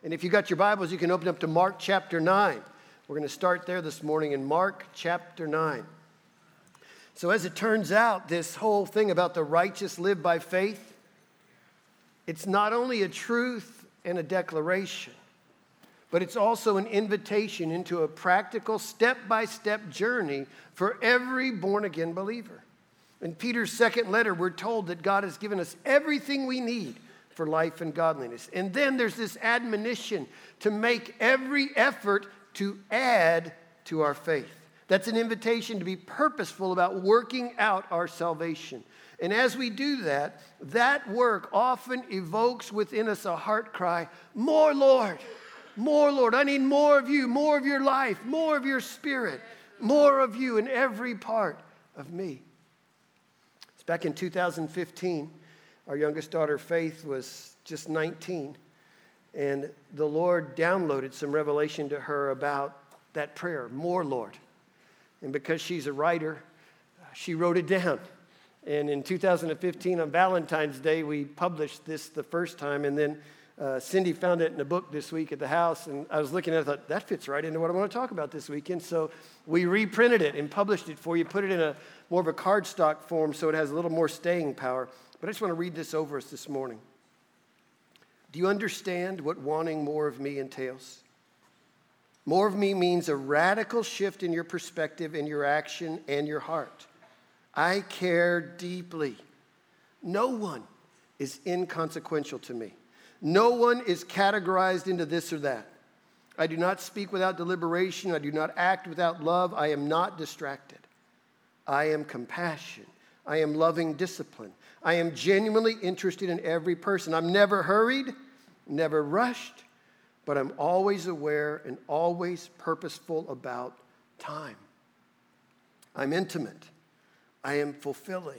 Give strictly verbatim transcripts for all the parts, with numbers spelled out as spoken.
And if you got your Bibles, you can open up to Mark chapter nine. We're going to start there this morning in Mark chapter nine. So as it turns out, this whole thing about the righteous live by faith, it's not only a truth and a declaration, but it's also an invitation into a practical step-by-step journey for every born-again believer. In Peter's second letter, we're told that God has given us everything we need for life and godliness. And then there's this admonition to make every effort to add to our faith. That's an invitation to be purposeful about working out our salvation. And as we do that, that work often evokes within us a heart cry, more Lord, more Lord. I need more of you, more of your life, more of your spirit, more of you in every part of me. It's back in two thousand fifteen. Our youngest daughter, Faith, was just nineteen. And the Lord downloaded some revelation to her about that prayer, more Lord. And because she's a writer, she wrote it down. And in two thousand fifteen, on Valentine's Day, we published this the first time. And then uh, Cindy found it in a book this week at the house. And I was looking at it, I thought, that fits right into what I want to talk about this weekend. So we reprinted it and published it for you, put it in a more of a cardstock form so it has a little more staying power. But I just want to read this over us this morning. Do you understand what wanting more of me entails? More of me means a radical shift in your perspective, in your action, and your heart. I care deeply. No one is inconsequential to me. No one is categorized into this or that. I do not speak without deliberation. I do not act without love. I am not distracted. I am compassion. I am loving discipline. I am genuinely interested in every person. I'm never hurried, never rushed, but I'm always aware and always purposeful about time. I'm intimate. I am fulfilling.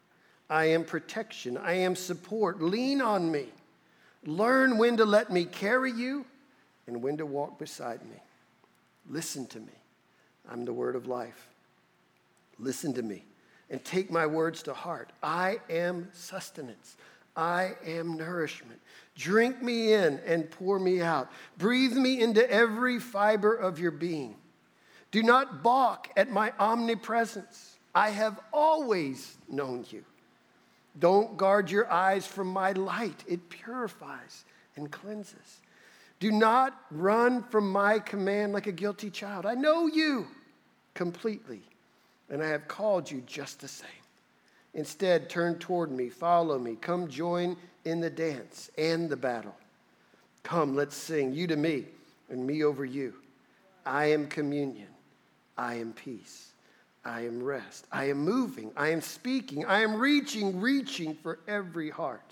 I am protection. I am support. Lean on me. Learn when to let me carry you and when to walk beside me. Listen to me. I'm the word of life. Listen to me and take my words to heart. I am sustenance. I am nourishment. Drink me in and pour me out. Breathe me into every fiber of your being. Do not balk at my omnipresence. I have always known you. Don't guard your eyes from my light. It purifies and cleanses. Do not run from my command like a guilty child. I know you completely, and I have called you just the same. Instead, turn toward me, follow me, come join in the dance and the battle. Come, let's sing, you to me and me over you. I am communion. I am peace. I am rest. I am moving. I am speaking. I am reaching, reaching for every heart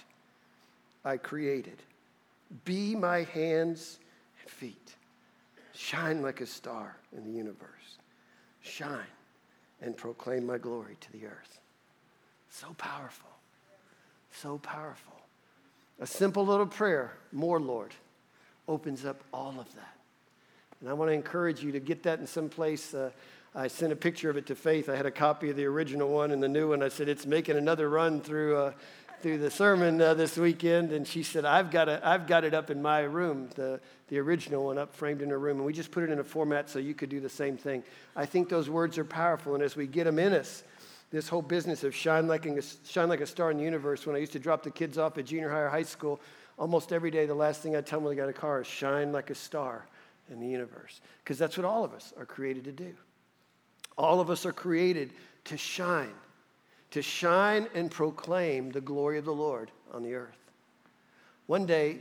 I created. Be my hands and feet. Shine like a star in the universe. Shine and proclaim my glory to the earth. So powerful. So powerful. A simple little prayer, more Lord, opens up all of that. And I want to encourage you to get that in some place. Uh, I sent a picture of it to Faith. I had a copy of the original one and the new one. I said, it's making another run through uh, through the sermon uh, this weekend. And she said, I've got, a, I've got it up in my room, the, the original one up framed in her room. And we just put it in a format so you could do the same thing. I think those words are powerful. And as we get them in us, this whole business of shine like, a, shine like a star in the universe, when I used to drop the kids off at junior high or high school, almost every day the last thing I tell them when they got a car is shine like a star in the universe. Because that's what all of us are created to do. All of us are created to shine, to shine and proclaim the glory of the Lord on the earth. One day,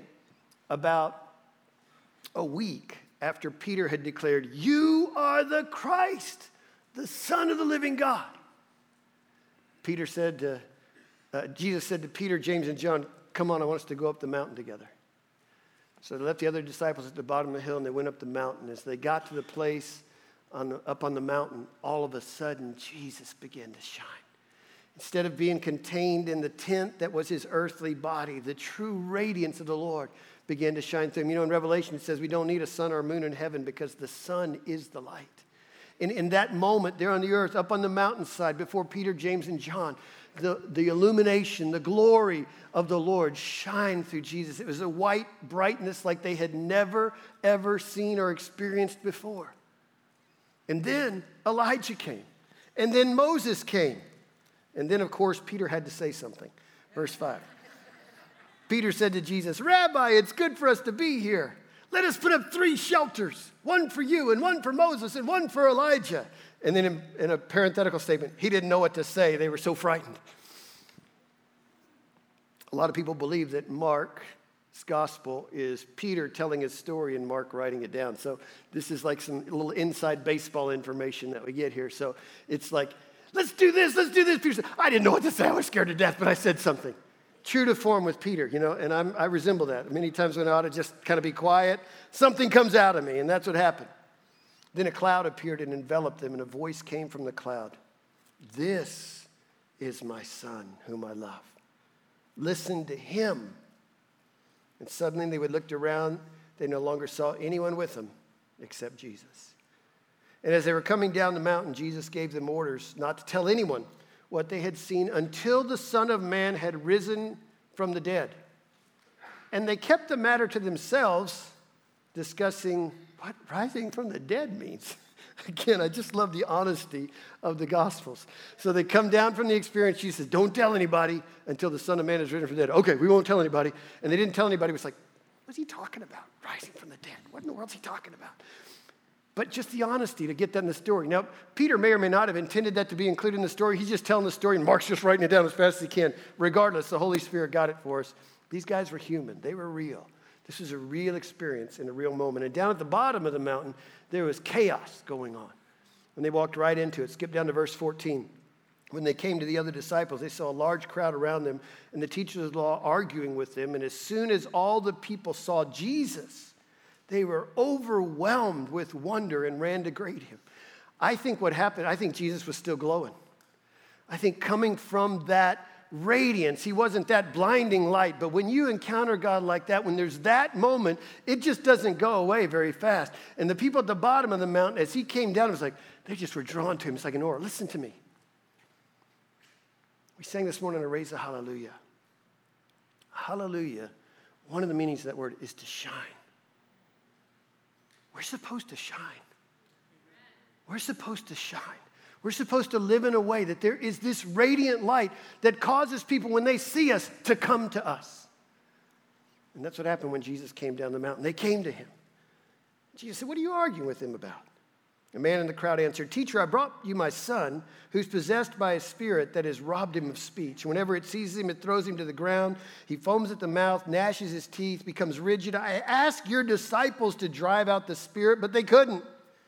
about a week after Peter had declared, you are the Christ, the Son of the living God, Peter said to, uh, Jesus said to Peter, James, and John, come on, I want us to go up the mountain together. So they left the other disciples at the bottom of the hill and they went up the mountain. As they got to the place on the, up on the mountain, all of a sudden, Jesus began to shine. Instead of being contained in the tent that was his earthly body, the true radiance of the Lord began to shine through him. You know, in Revelation, it says we don't need a sun or a moon in heaven because the sun is the light. in, in that moment there on the earth, up on the mountainside before Peter, James, and John, the, the illumination, the glory of the Lord shined through Jesus. It was a white brightness like they had never, ever seen or experienced before. And then Elijah came. And then Moses came. And then, of course, Peter had to say something. Verse five. Peter said to Jesus, Rabbi, it's good for us to be here. Let us put up three shelters, one for you and one for Moses and one for Elijah. And then in, in a parenthetical statement, he didn't know what to say. They were so frightened. A lot of people believe that Mark's gospel is Peter telling his story and Mark writing it down. So this is like some little inside baseball information that we get here. So it's like, let's do this, let's do this. Peter said, I didn't know what to say. I was scared to death, but I said something. True to form with Peter, you know, and I'm, I resemble that. Many times when I ought to just kind of be quiet, something comes out of me, and that's what happened. Then a cloud appeared and enveloped them, and a voice came from the cloud. This is my son, whom I love. Listen to him. And suddenly they would look around. They no longer saw anyone with them except Jesus. And as they were coming down the mountain, Jesus gave them orders not to tell anyone what they had seen until the Son of Man had risen from the dead. And they kept the matter to themselves, discussing what rising from the dead means. Again, I just love the honesty of the Gospels. So they come down from the experience. Jesus says, don't tell anybody until the Son of Man is risen from the dead. Okay, we won't tell anybody. And they didn't tell anybody. It was like, what's he talking about? Rising from the dead. What in the world's he talking about? But just the honesty to get that in the story. Now, Peter may or may not have intended that to be included in the story. He's just telling the story, and Mark's just writing it down as fast as he can. Regardless, the Holy Spirit got it for us. These guys were human. They were real. This was a real experience in a real moment. And down at the bottom of the mountain, there was chaos going on. And they walked right into it. Skip down to verse fourteen. When they came to the other disciples, they saw a large crowd around them and the teachers of the law arguing with them. And as soon as all the people saw Jesus, they were overwhelmed with wonder and ran to greet him. I think what happened, I think Jesus was still glowing. I think coming from that radiance, he wasn't that blinding light. But when you encounter God like that, when there's that moment, it just doesn't go away very fast. And the people at the bottom of the mountain, as he came down, it was like, they just were drawn to him. It's like an aura. Listen to me. We sang this morning, a raise a hallelujah. Hallelujah, one of the meanings of that word is to shine. We're supposed to shine. We're supposed to shine. We're supposed to live in a way that there is this radiant light that causes people, when they see us, to come to us. And that's what happened when Jesus came down the mountain. They came to him. Jesus said, what are you arguing with him about? A man in the crowd answered, Teacher, I brought you my son, who's possessed by a spirit that has robbed him of speech. Whenever it seizes him, it throws him to the ground. He foams at the mouth, gnashes his teeth, becomes rigid. I asked your disciples to drive out the spirit, but they couldn't.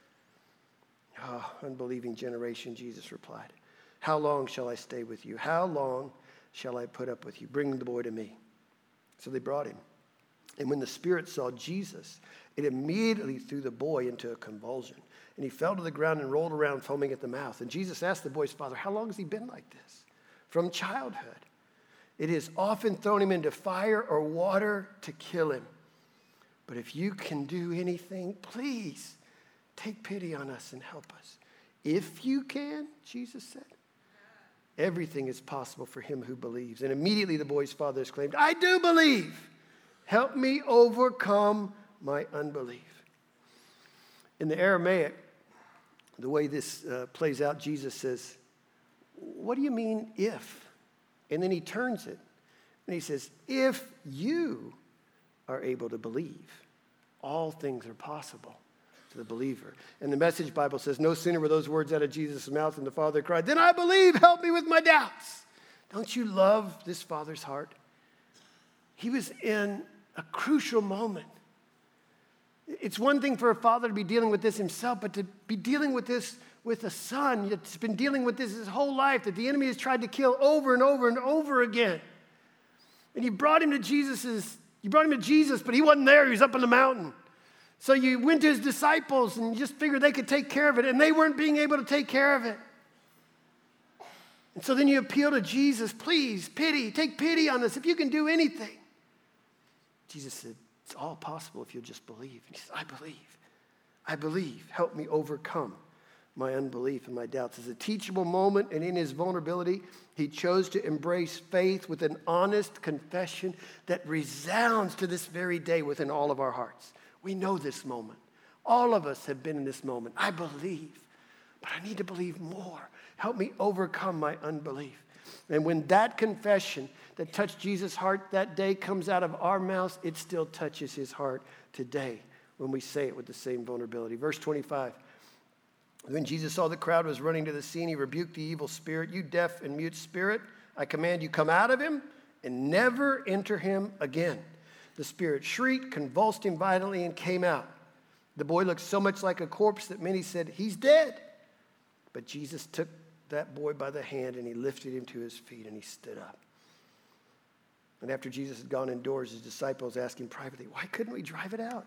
Oh, unbelieving generation, Jesus replied. How long shall I stay with you? How long shall I put up with you? Bring the boy to me. So they brought him. And when the spirit saw Jesus, it immediately threw the boy into a convulsion. And he fell to the ground and rolled around, foaming at the mouth. And Jesus asked the boy's father, how long has he been like this? From childhood. It has often thrown him into fire or water to kill him. But if you can do anything, please take pity on us and help us. If you can, Jesus said, everything is possible for him who believes. And immediately the boy's father exclaimed, I do believe. Help me overcome my unbelief. In the Aramaic, the way this uh, plays out, Jesus says, what do you mean if? And then he turns it and he says, if you are able to believe, all things are possible to the believer. And the Message Bible says, no sooner were those words out of Jesus' mouth than the father cried, then I believe, help me with my doubts. Don't you love this father's heart? He was in a crucial moment. It's one thing for a father to be dealing with this himself, but to be dealing with this with a son that's been dealing with this his whole life, that the enemy has tried to kill over and over and over again. And you brought him to Jesus's, you brought him to Jesus, but he wasn't there. He was up on the mountain. So you went to his disciples and you just figured they could take care of it, and they weren't being able to take care of it. And so then you appeal to Jesus, please, pity, take pity on us if you can do anything. Jesus said, it's all possible if you'll just believe. And he says, I believe. I believe. Help me overcome my unbelief and my doubts. As a teachable moment, and in his vulnerability, he chose to embrace faith with an honest confession that resounds to this very day within all of our hearts. We know this moment. All of us have been in this moment. I believe, but I need to believe more. Help me overcome my unbelief. And when that confession that touched Jesus' heart that day comes out of our mouths, it still touches his heart today when we say it with the same vulnerability. Verse twenty-five. When Jesus saw the crowd was running to the scene, he rebuked the evil spirit. You deaf and mute spirit, I command you, come out of him and never enter him again. The spirit shrieked, convulsed him violently, and came out. The boy looked so much like a corpse that many said, he's dead. But Jesus took that boy by the hand and he lifted him to his feet and he stood up. And after Jesus had gone indoors, his disciples asked him privately, why couldn't we drive it out?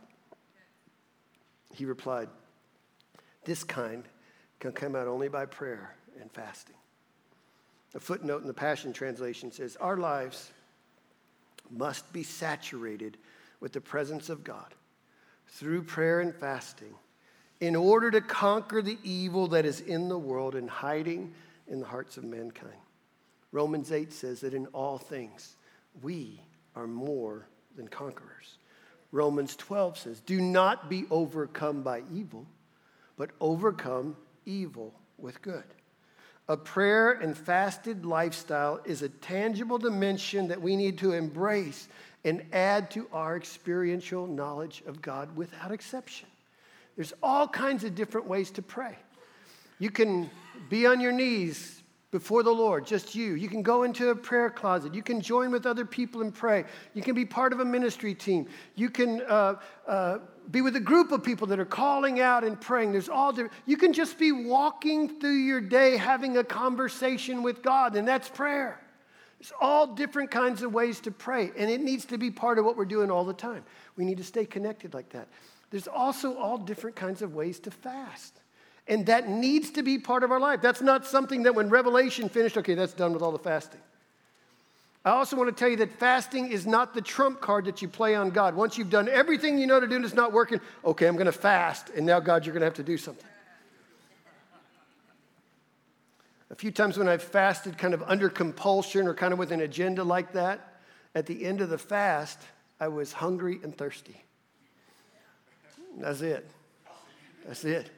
He replied, this kind can come out only by prayer and fasting. A footnote in the Passion Translation says, our lives must be saturated with the presence of God through prayer and fasting in order to conquer the evil that is in the world and hiding in the hearts of mankind. Romans eight says that in all things we are more than conquerors. Romans twelve says, do not be overcome by evil, but overcome evil with good. A prayer and fasted lifestyle is a tangible dimension that we need to embrace and add to our experiential knowledge of God without exception. There's all kinds of different ways to pray. You can be on your knees before the Lord, just you. You can go into a prayer closet. You can join with other people and pray. You can be part of a ministry team. You can uh, uh, be with a group of people that are calling out and praying. There's all different. You can just be walking through your day having a conversation with God, and that's prayer. There's all different kinds of ways to pray, and it needs to be part of what we're doing all the time. We need to stay connected like that. There's also all different kinds of ways to fast. And that needs to be part of our life. That's not something that when Revelation finished, okay, that's done with all the fasting. I also want to tell you that fasting is not the trump card that you play on God. Once you've done everything you know to do and it's not working, okay, I'm going to fast, and now, God, you're going to have to do something. A few times when I've fasted kind of under compulsion or kind of with an agenda like that, at the end of the fast, I was hungry and thirsty. That's it. That's it.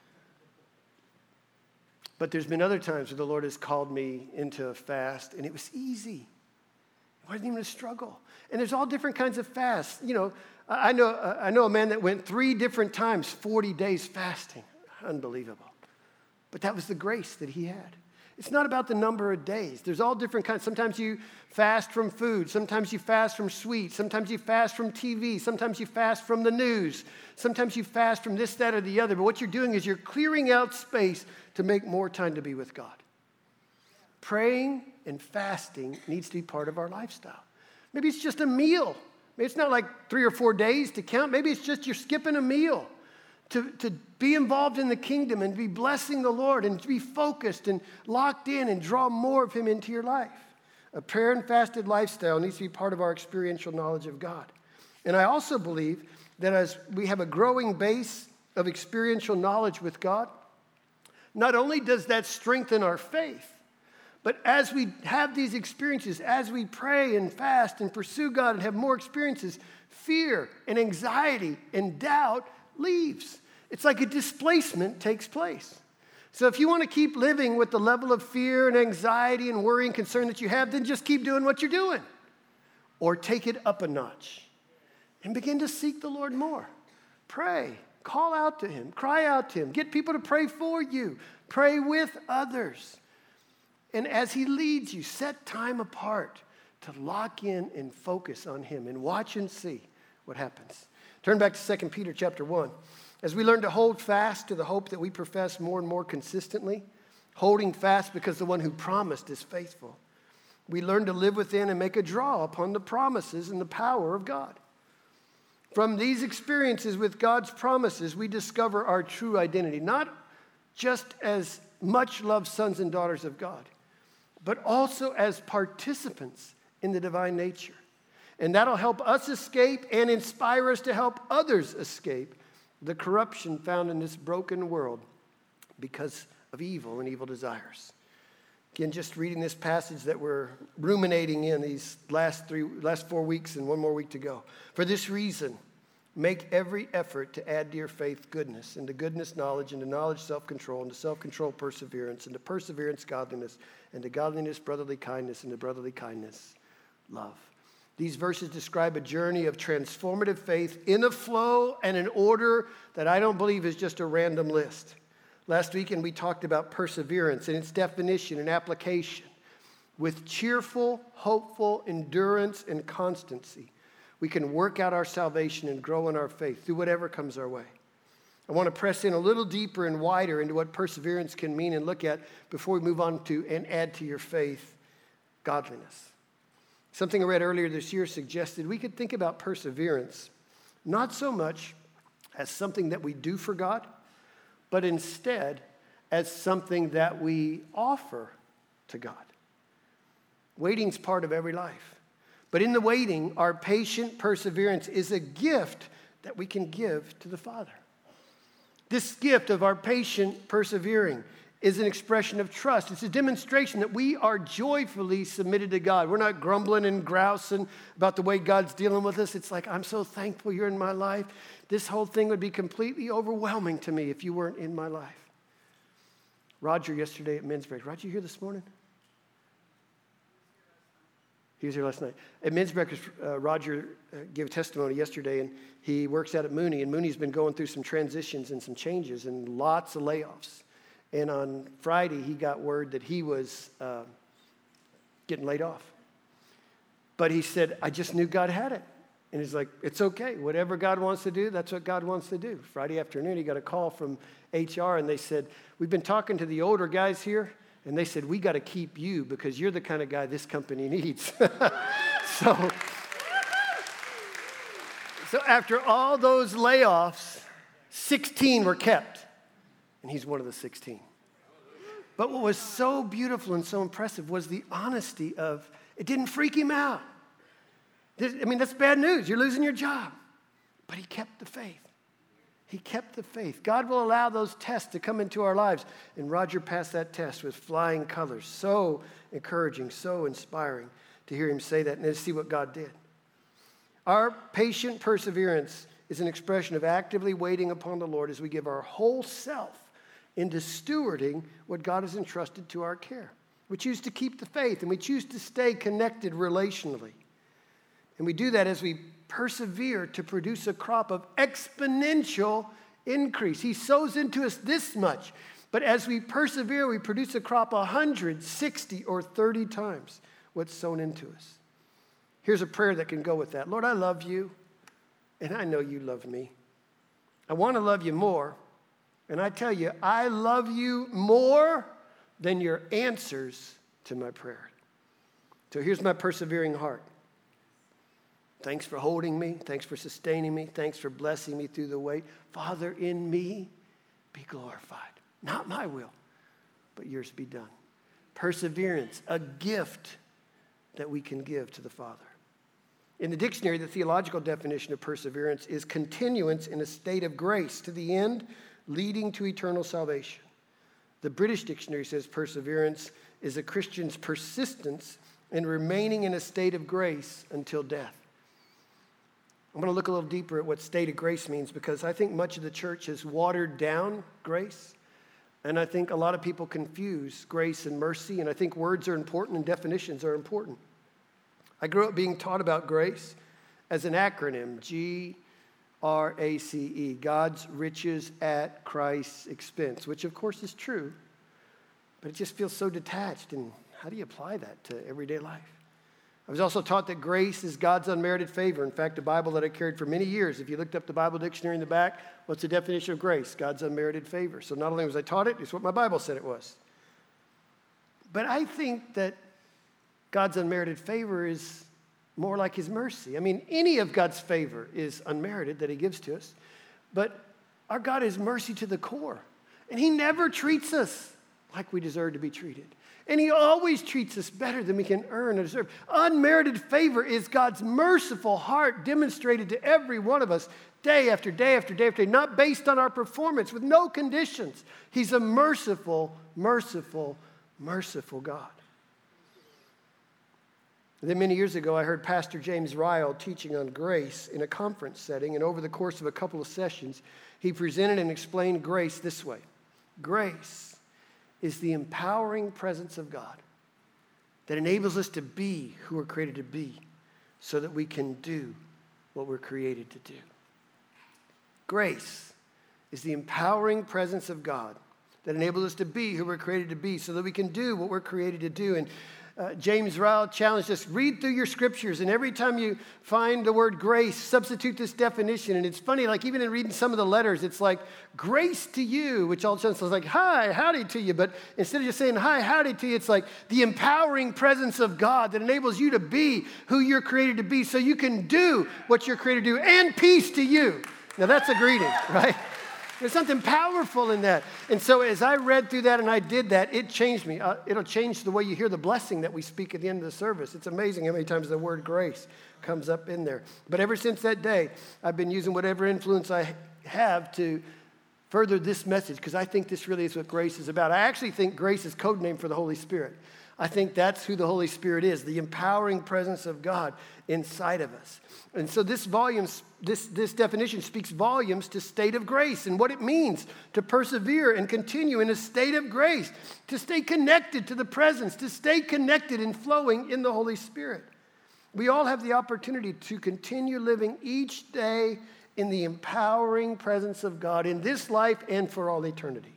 But there's been other times where the Lord has called me into a fast, and it was easy. It wasn't even a struggle. And there's all different kinds of fasts. You know, I know, I know a man that went three different times, forty days fasting. Unbelievable. But that was the grace that he had. It's not about the number of days. There's all different kinds. Sometimes you fast from food. Sometimes you fast from sweets. Sometimes you fast from T V. Sometimes you fast from the news. Sometimes you fast from this, that, or the other. But what you're doing is you're clearing out space to make more time to be with God. Praying and fasting needs to be part of our lifestyle. Maybe it's just a meal. Maybe it's not like three or four days to count. Maybe it's just you're skipping a meal. To, to be involved in the kingdom and be blessing the Lord and to be focused and locked in and draw more of him into your life. A prayer and fasted lifestyle needs to be part of our experiential knowledge of God. And I also believe that as we have a growing base of experiential knowledge with God, not only does that strengthen our faith, but as we have these experiences, as we pray and fast and pursue God and have more experiences, fear and anxiety and doubt leaves. It's like a displacement takes place. So if you want to keep living with the level of fear and anxiety and worry and concern that you have, then just keep doing what you're doing. Or take it up a notch and begin to seek the Lord more. Pray. Call out to him. Cry out to him. Get people to pray for you. Pray with others. And as he leads you, set time apart to lock in and focus on him and watch and see what happens. Turn back to Second Peter chapter one. As we learn to hold fast to the hope that we profess more and more consistently, holding fast because the one who promised is faithful, we learn to live within and make a draw upon the promises and the power of God. From these experiences with God's promises, we discover our true identity, not just as much loved sons and daughters of God, but also as participants in the divine nature. And that'll help us escape and inspire us to help others escape the corruption found in this broken world because of evil and evil desires. Again, just reading this passage that we're ruminating in these last three, last four weeks and one more week to go. For this reason, make every effort to add to your faith goodness, and to goodness knowledge, and to knowledge self-control, and to self-control perseverance, and to perseverance godliness, and to godliness brotherly kindness, and to brotherly kindness love. These verses describe a journey of transformative faith in a flow and an order that I don't believe is just a random list. Last weekend we talked about perseverance and its definition and application. With cheerful, hopeful endurance and constancy, we can work out our salvation and grow in our faith through whatever comes our way. I want to press in a little deeper and wider into what perseverance can mean and look at before we move on to and add to your faith godliness. Something I read earlier this year suggested we could think about perseverance not so much as something that we do for God, but instead as something that we offer to God. Waiting's part of every life. But in the waiting, our patient perseverance is a gift that we can give to the Father. This gift of our patient persevering is an expression of trust. It's a demonstration that we are joyfully submitted to God. We're not grumbling and grousing about the way God's dealing with us. It's like, I'm so thankful you're in my life. This whole thing would be completely overwhelming to me if you weren't in my life. Roger yesterday at men's break. Roger, you here this morning? He was here last night. At men's breakfast, uh, Roger uh, gave testimony yesterday, and he works out at Mooney, and Mooney's been going through some transitions and some changes and lots of layoffs. And on Friday, he got word that he was uh, getting laid off. But he said, I just knew God had it. And he's like, it's okay. Whatever God wants to do, that's what God wants to do. Friday afternoon, he got a call from H R, and they said, we've been talking to the older guys here, and they said, we got to keep you because you're the kind of guy this company needs. so, so after all those layoffs, sixteen were kept. And he's one of the sixteen. But what was so beautiful and so impressive was the honesty of, it didn't freak him out. I mean, that's bad news. You're losing your job. But he kept the faith. He kept the faith. God will allow those tests to come into our lives. And Roger passed that test with flying colors. So encouraging, so inspiring to hear him say that and to see what God did. Our patient perseverance is an expression of actively waiting upon the Lord as we give our whole self into stewarding what God has entrusted to our care. We choose to keep the faith, and we choose to stay connected relationally. And we do that as we persevere to produce a crop of exponential increase. He sows into us this much, but as we persevere, we produce a crop one hundred, sixty, or thirty times what's sown into us. Here's a prayer that can go with that. Lord, I love you, and I know you love me. I want to love you more, and I tell you, I love you more than your answers to my prayer. So here's my persevering heart. Thanks for holding me. Thanks for sustaining me. Thanks for blessing me through the way. Father, in me, be glorified. Not my will, but yours be done. Perseverance, a gift that we can give to the Father. In the dictionary, the theological definition of perseverance is continuance in a state of grace to the end, leading to eternal salvation. The British dictionary says perseverance is a Christian's persistence in remaining in a state of grace until death. I'm going to look a little deeper at what state of grace means because I think much of the church has watered down grace, and I think a lot of people confuse grace and mercy, and I think words are important and definitions are important. I grew up being taught about grace as an acronym, G R A C E, God's riches at Christ's expense, which of course is true, but it just feels so detached, and how do you apply that to everyday life? I was also taught that grace is God's unmerited favor. In fact, the Bible that I carried for many years, if you looked up the Bible dictionary in the back, what's the definition of grace? God's unmerited favor. So not only was I taught it, it's what my Bible said it was. But I think that God's unmerited favor is more like his mercy. I mean, any of God's favor is unmerited that he gives to us. But our God is mercy to the core. And he never treats us like we deserve to be treated. And he always treats us better than we can earn or deserve. Unmerited favor is God's merciful heart demonstrated to every one of us day after day after day after day, not based on our performance, with no conditions. He's a merciful, merciful, merciful God. And then many years ago, I heard Pastor James Ryle teaching on grace in a conference setting, and over the course of a couple of sessions, he presented and explained grace this way. Grace is the empowering presence of God that enables us to be who we're created to be so that we can do what we're created to do. Grace is the empowering presence of God that enables us to be who we're created to be so that we can do what we're created to do. And uh, James Ryle challenged us, read through your scriptures, and every time you find the word grace, substitute this definition. And it's funny, like even in reading some of the letters, it's like, grace to you, which all of a sudden sounds like, hi, howdy to you. But instead of just saying, hi, howdy to you, it's like the empowering presence of God that enables you to be who you're created to be so you can do what you're created to do, and peace to you. Now that's a greeting, right? There's something powerful in that. And so as I read through that and I did that, it changed me. Uh, it'll change the way you hear the blessing that we speak at the end of the service. It's amazing how many times the word grace comes up in there. But ever since that day, I've been using whatever influence I have to further this message, because I think this really is what grace is about. I actually think grace is code name for the Holy Spirit. I think that's who the Holy Spirit is, the empowering presence of God inside of us. And so this volume, this, this definition speaks volumes to state of grace and what it means to persevere and continue in a state of grace, to stay connected to the presence, to stay connected and flowing in the Holy Spirit. We all have the opportunity to continue living each day in the empowering presence of God in this life and for all eternity.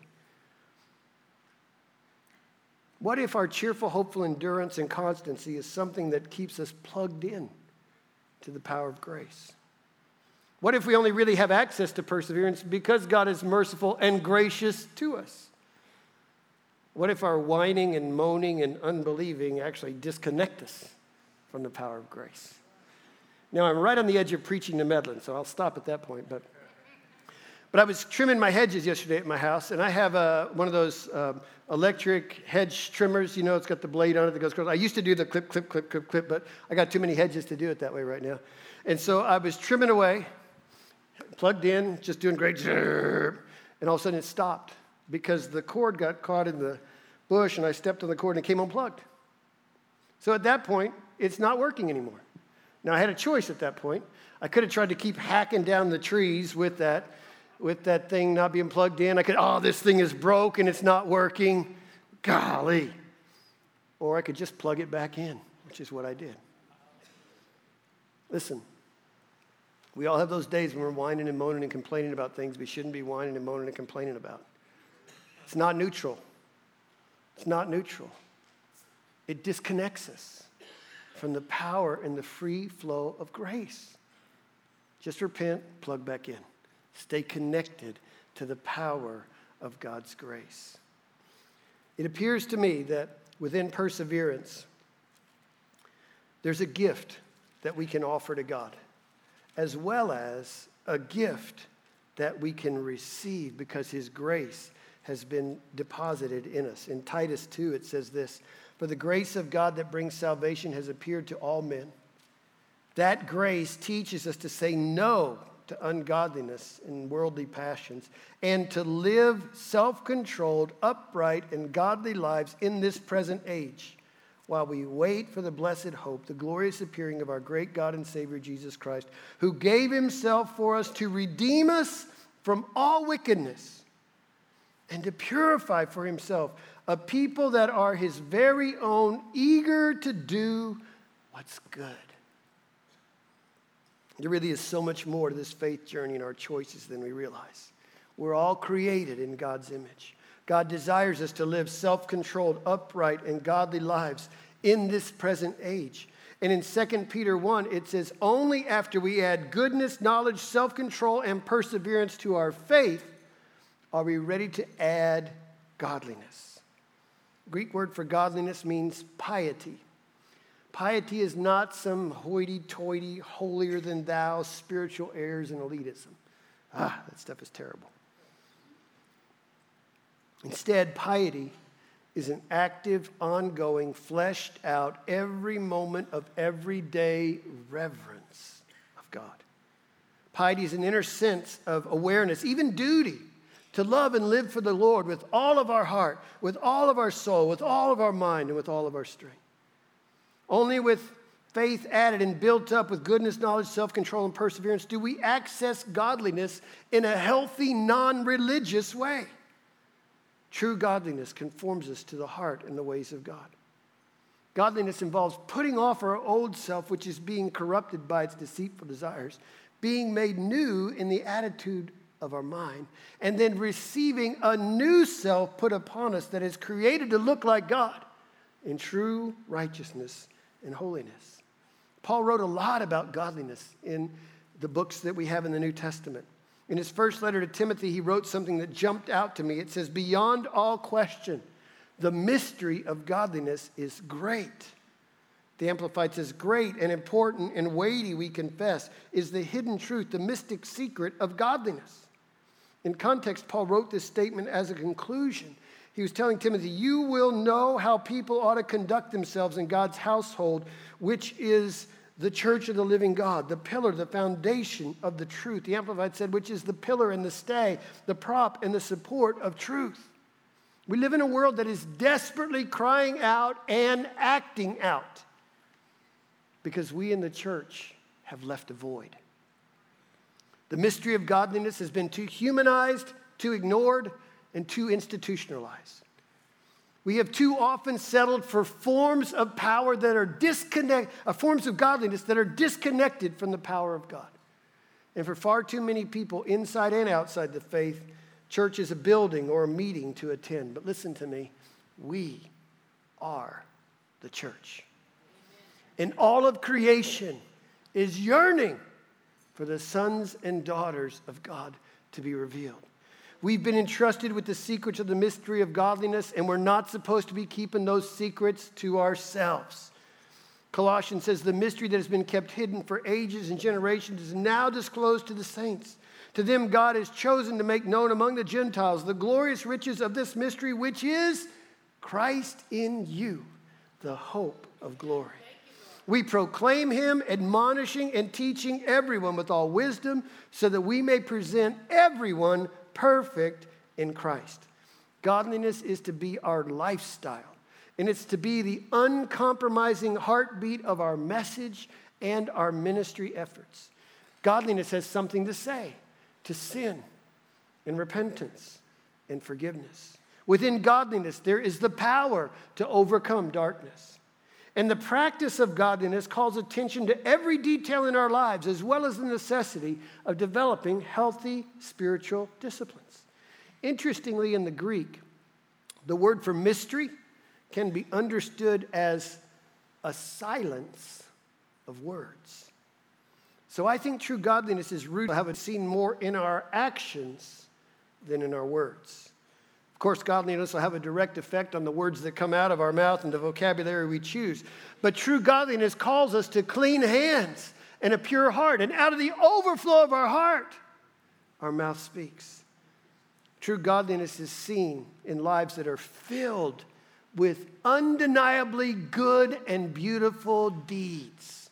What if our cheerful, hopeful endurance and constancy is something that keeps us plugged in to the power of grace? What if we only really have access to perseverance because God is merciful and gracious to us? What if our whining and moaning and unbelieving actually disconnect us from the power of grace? Now, I'm right on the edge of preaching to Medlin, so I'll stop at that point. But, but I was trimming my hedges yesterday at my house, and I have a, one of those um, electric hedge trimmers. You know, it's got the blade on it that goes across. I used to do the clip, clip, clip, clip, clip, but I got too many hedges to do it that way right now. And so I was trimming away, plugged in, just doing great, and all of a sudden it stopped because the cord got caught in the bush, and I stepped on the cord and it came unplugged. So at that point, it's not working anymore. Now, I had a choice at that point. I could have tried to keep hacking down the trees with that, with that thing not being plugged in. I could, oh, this thing is broke and it's not working. Golly. Or I could just plug it back in, which is what I did. Listen, we all have those days when we're whining and moaning and complaining about things we shouldn't be whining and moaning and complaining about. It's not neutral. It's not neutral. It disconnects us from the power and the free flow of grace. Just repent, plug back in. Stay connected to the power of God's grace. It appears to me that within perseverance, there's a gift that we can offer to God, as well as a gift that we can receive because his grace has been deposited in us. In Titus two, it says this, "For the grace of God that brings salvation has appeared to all men." That grace teaches us to say no to ungodliness and worldly passions and to live self-controlled, upright, and godly lives in this present age while we wait for the blessed hope, the glorious appearing of our great God and Savior Jesus Christ, who gave himself for us to redeem us from all wickedness and to purify for himself a people that are his very own, eager to do what's good. There really is so much more to this faith journey and our choices than we realize. We're all created in God's image. God desires us to live self-controlled, upright, and godly lives in this present age. And in Second Peter one, it says, only after we add goodness, knowledge, self-control, and perseverance to our faith are we ready to add godliness. Greek word for godliness means piety. Piety is not some hoity-toity, holier-than-thou spiritual airs and elitism. Ah, that stuff is terrible. Instead, piety is an active, ongoing, fleshed-out, every moment of everyday reverence of God. Piety is an inner sense of awareness, even duty, to love and live for the Lord with all of our heart, with all of our soul, with all of our mind, and with all of our strength. Only with faith added and built up with goodness, knowledge, self-control, and perseverance do we access godliness in a healthy, non-religious way. True godliness conforms us to the heart and the ways of God. Godliness involves putting off our old self, which is being corrupted by its deceitful desires, being made new in the attitude of our mind, and then receiving a new self put upon us that is created to look like God in true righteousness and holiness. Paul wrote a lot about godliness in the books that we have in the New Testament. In his first letter to Timothy, he wrote something that jumped out to me. It says, "Beyond all question, the mystery of godliness is great." The Amplified says, "Great and important and weighty, we confess, is the hidden truth, the mystic secret of godliness." In context, Paul wrote this statement as a conclusion. He was telling Timothy, you will know how people ought to conduct themselves in God's household, which is the church of the living God, the pillar, the foundation of the truth. The Amplified said, which is the pillar and the stay, the prop and the support of truth. We live in a world that is desperately crying out and acting out because we in the church have left a void. The mystery of godliness has been too humanized, too ignored, and too institutionalized. We have too often settled for forms of power that are disconnected, uh, forms of godliness that are disconnected from the power of God. And for far too many people inside and outside the faith, church is a building or a meeting to attend. But listen to me, we are the church. And all of creation is yearning for the sons and daughters of God to be revealed. We've been entrusted with the secrets of the mystery of godliness, and we're not supposed to be keeping those secrets to ourselves. Colossians says the mystery that has been kept hidden for ages and generations is now disclosed to the saints. To them God has chosen to make known among the Gentiles the glorious riches of this mystery, which is Christ in you, the hope of glory. We proclaim him, admonishing and teaching everyone with all wisdom, so that we may present everyone perfect in Christ. Godliness is to be our lifestyle, and it's to be the uncompromising heartbeat of our message and our ministry efforts. Godliness has something to say to sin and repentance and forgiveness. Within godliness, there is the power to overcome darkness. And the practice of godliness calls attention to every detail in our lives, as well as the necessity of developing healthy spiritual disciplines. Interestingly, in the Greek, the word for mystery can be understood as a silence of words. So I think true godliness is rooted, have it seen more in our actions than in our words. Of course, godliness will have a direct effect on the words that come out of our mouth and the vocabulary we choose. But true godliness calls us to clean hands and a pure heart. And out of the overflow of our heart, our mouth speaks. True godliness is seen in lives that are filled with undeniably good and beautiful deeds.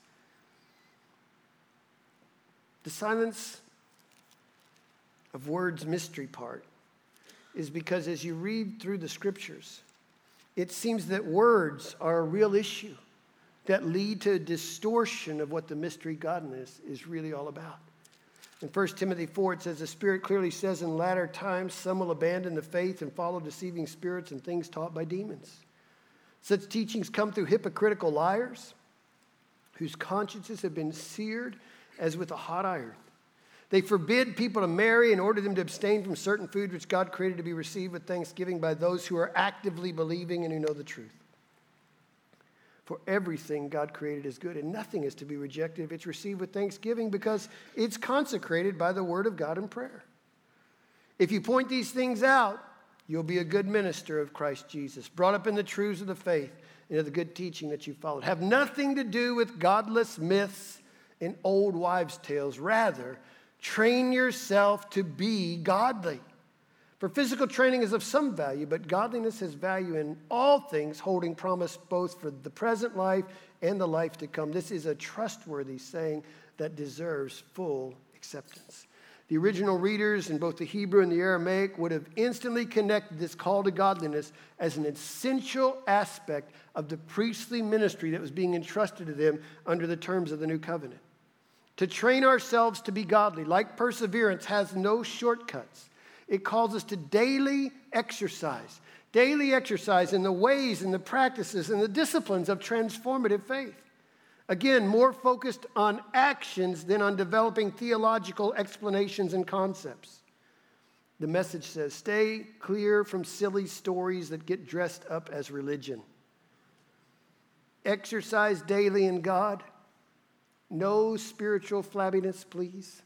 The silence of words mystery part is because as you read through the scriptures, it seems that words are a real issue that lead to a distortion of what the mystery godliness is really all about. In First Timothy four, it says, the Spirit clearly says in latter times, some will abandon the faith and follow deceiving spirits and things taught by demons. Such teachings come through hypocritical liars whose consciences have been seared as with a hot iron. They forbid people to marry and order them to abstain from certain food which God created to be received with thanksgiving by those who are actively believing and who know the truth. For everything God created is good, and nothing is to be rejected if it's received with thanksgiving, because it's consecrated by the word of God and prayer. If you point these things out, you'll be a good minister of Christ Jesus, brought up in the truths of the faith and of the good teaching that you followed. Have nothing to do with godless myths and old wives' tales. Rather, train yourself to be godly. For physical training is of some value, but godliness has value in all things, holding promise both for the present life and the life to come. This is a trustworthy saying that deserves full acceptance. The original readers in both the Hebrew and the Aramaic would have instantly connected this call to godliness as an essential aspect of the priestly ministry that was being entrusted to them under the terms of the new covenant. To train ourselves to be godly, like perseverance, has no shortcuts. It calls us to daily exercise, daily exercise in the ways and the practices and the disciplines of transformative faith. Again, more focused on actions than on developing theological explanations and concepts. The message says, stay clear from silly stories that get dressed up as religion. Exercise daily in God. No spiritual flabbiness, please.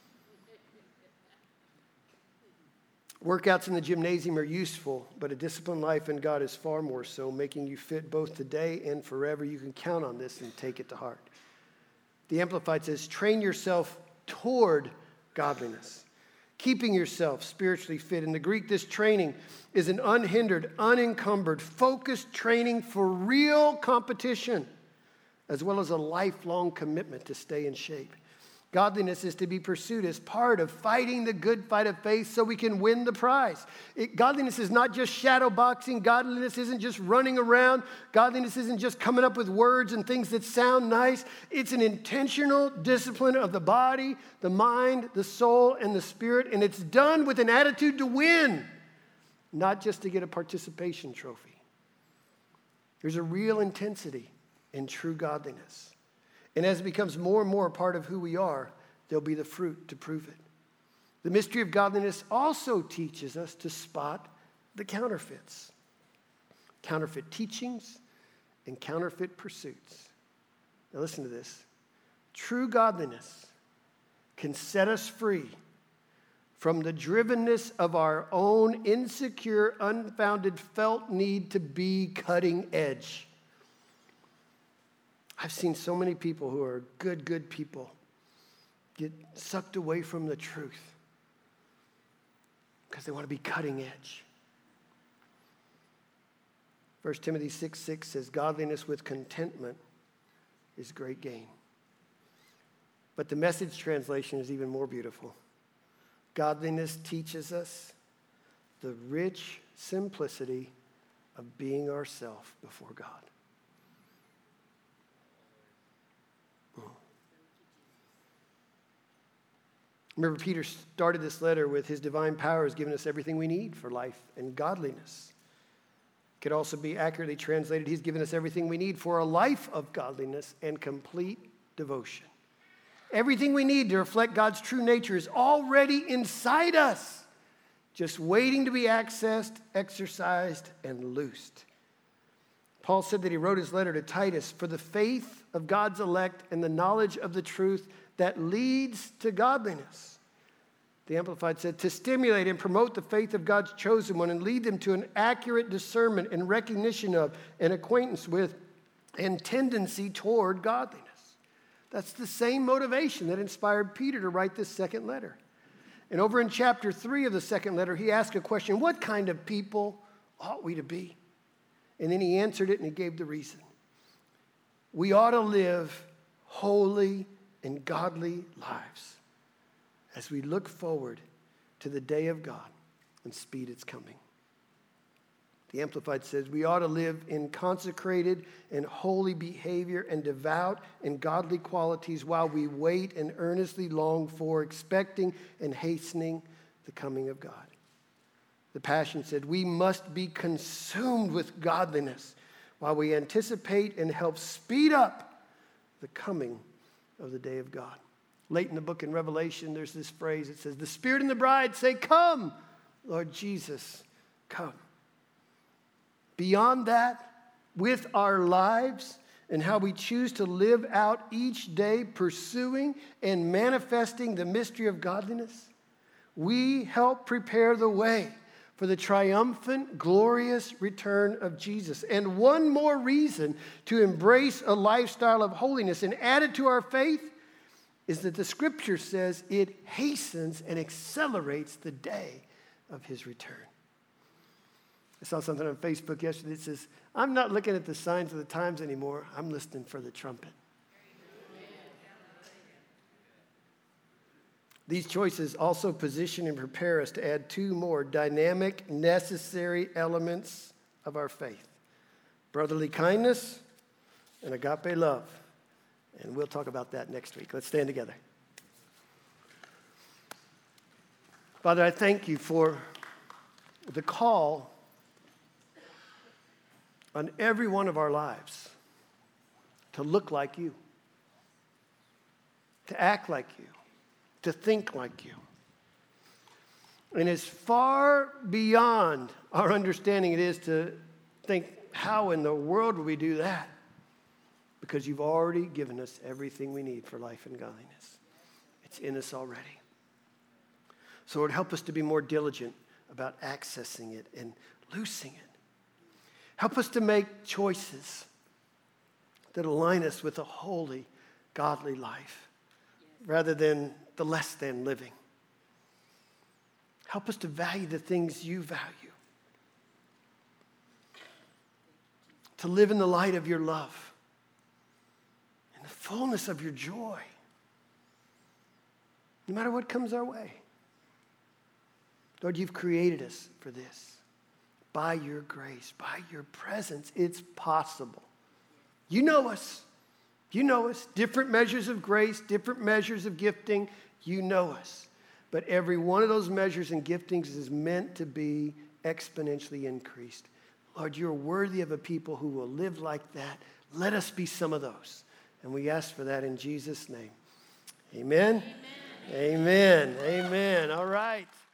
Workouts in the gymnasium are useful, but a disciplined life in God is far more so, making you fit both today and forever. You can count on this and take it to heart. The Amplified says, train yourself toward godliness, keeping yourself spiritually fit. In the Greek, this training is an unhindered, unencumbered, focused training for real competition, as well as a lifelong commitment to stay in shape. Godliness is to be pursued as part of fighting the good fight of faith so we can win the prize. It, godliness is not just shadow boxing. Godliness isn't just running around. Godliness isn't just coming up with words and things that sound nice. It's an intentional discipline of the body, the mind, the soul, and the spirit, and it's done with an attitude to win, not just to get a participation trophy. There's a real intensity in true godliness. And as it becomes more and more a part of who we are, there'll be the fruit to prove it. The mystery of godliness also teaches us to spot the counterfeits. Counterfeit teachings and counterfeit pursuits. Now listen to this. True godliness can set us free from the drivenness of our own insecure, unfounded, felt need to be cutting edge. I've seen so many people who are good, good people get sucked away from the truth because they want to be cutting edge. First Timothy six six says, godliness with contentment is great gain. But the Message translation is even more beautiful. Godliness teaches us the rich simplicity of being ourselves before God. Remember, Peter started this letter with his divine power has given us everything we need for life and godliness. It could also be accurately translated, he's given us everything we need for a life of godliness and complete devotion. Everything we need to reflect God's true nature is already inside us, just waiting to be accessed, exercised, and loosed. Paul said that he wrote his letter to Titus for the faith of God's elect and the knowledge of the truth that leads to godliness. The Amplified said, to stimulate and promote the faith of God's chosen one and lead them to an accurate discernment and recognition of and acquaintance with and tendency toward godliness. That's the same motivation that inspired Peter to write this second letter. And over in chapter three of the second letter, he asked a question, what kind of people ought we to be? And then he answered it and he gave the reason. We ought to live holy and godly lives as we look forward to the day of God and speed its coming. The Amplified says we ought to live in consecrated and holy behavior and devout and godly qualities while we wait and earnestly long for, expecting and hastening the coming of God. The Passion said we must be consumed with godliness while we anticipate and help speed up the coming of the day of God. Late in the book in Revelation, there's this phrase. It says, the Spirit and the bride say, come, Lord Jesus, come. Beyond that, with our lives and how we choose to live out each day pursuing and manifesting the mystery of godliness, we help prepare the way for the triumphant, glorious return of Jesus. And one more reason to embrace a lifestyle of holiness and add it to our faith is that the Scripture says it hastens and accelerates the day of his return. I saw something on Facebook yesterday that says, I'm not looking at the signs of the times anymore. I'm listening for the trumpet. These choices also position and prepare us to add two more dynamic, necessary elements of our faith: brotherly kindness and agape love. And we'll talk about that next week. Let's stand together. Father, I thank you for the call on every one of our lives to look like you, to act like you, to think like you. And as far beyond our understanding it is to think, how in the world would we do that? Because you've already given us everything we need for life and godliness. It's in us already. So Lord, help us to be more diligent about accessing it and loosing it. Help us to make choices that align us with a holy, godly life rather than the less than living. Help us to value the things you value. To live in the light of your love, in the fullness of your joy, no matter what comes our way. Lord, you've created us for this. By your grace, by your presence, it's possible. You know us. You know us. Different measures of grace, different measures of gifting. You know us. But every one of those measures and giftings is meant to be exponentially increased. Lord, you're worthy of a people who will live like that. Let us be some of those. And we ask for that in Jesus' name. Amen. Amen. Amen. Amen. All right.